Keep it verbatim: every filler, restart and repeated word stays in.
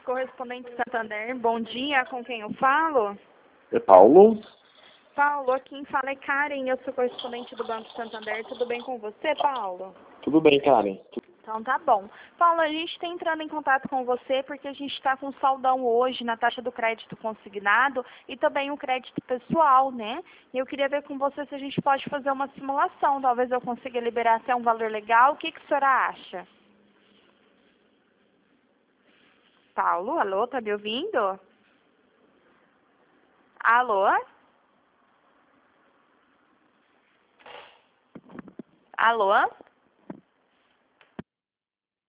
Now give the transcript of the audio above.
correspondente Santander. Bom dia, com quem eu falo? É Paulo? Paulo, aqui quem fala é Karen, eu sou correspondente do Banco Santander. Tudo bem com você, Paulo? Tudo bem, Karen. Então tá bom. Paulo, a gente está entrando em contato com você porque a gente está com saldão hoje na taxa do crédito consignado e também o crédito pessoal, né? E eu queria ver com você se a gente pode fazer uma simulação. Talvez eu consiga liberar até um valor legal. O que, que a senhora acha? Paulo, alô, tá me ouvindo? Alô? Alô?